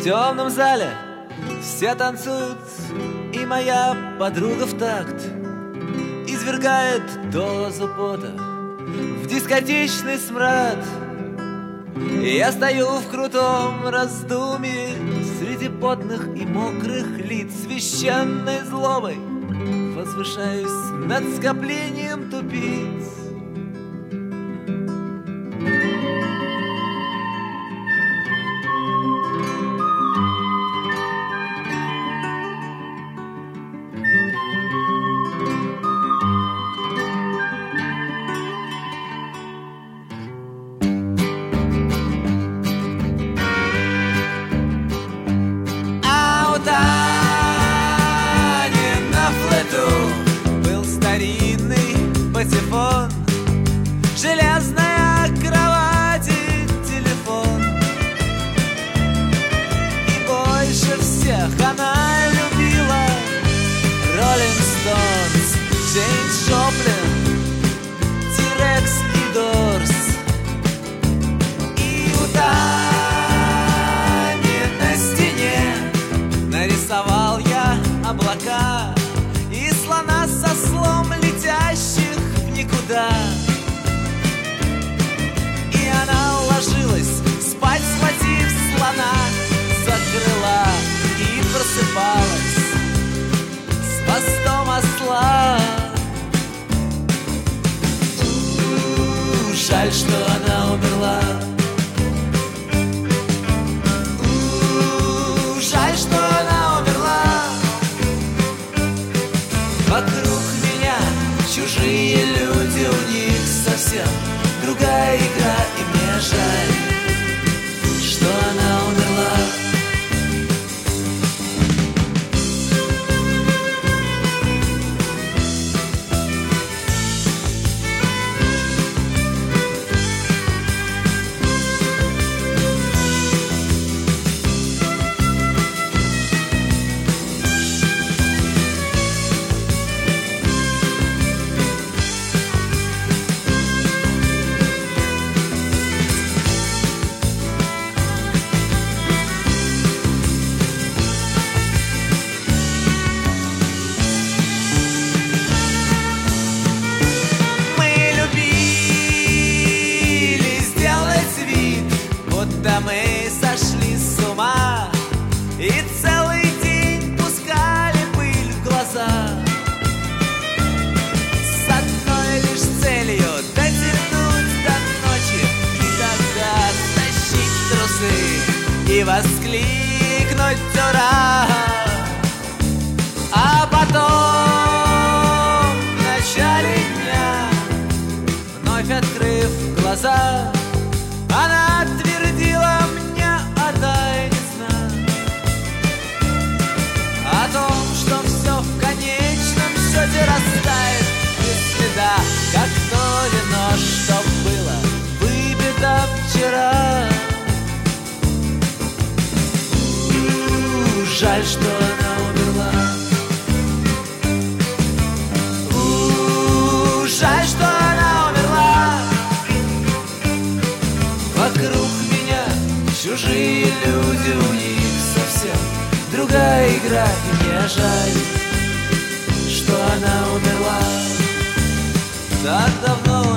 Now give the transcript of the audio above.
темном зале все танцуют, и моя подруга в такт извергает дозу пота в дискотечный смрад. Я стою в крутом раздумье среди потных и мокрых лиц, священной злобой возвышаюсь над скоплением тупиц. Патефон, железная кровать и телефон. И больше всех она любила Роллинг Стоунс, Джеймс Джоплин, Тирекс и Дорс. И у Тани на стене нарисовал я облака и слона со слом летящих никуда. И она ложилась спать, схватив слона за крыла, и просыпалась с хвостом осла. Жаль, что она умерла. Жаль, что она умерла. Вокруг меня чужие люди, у них совсем другая игра, и мне жаль, что она умерла. Мы сошли с ума и целый день пускали пыль в глаза, с одной лишь целью дотянуть до ночи, и тогда стащить трусы и воскликнуть «Ура!». А потом в начале дня, вновь открыв глаза, она твердила мне о тайне сна, о том, что все в конечном счете растает без следа, как то вино, что было выпито вчера. Жаль, что она умерла. Жаль, что она умерла. Вокруг меня чужие люди, у них совсем другая игра, и мне жаль, что она умерла. Так давно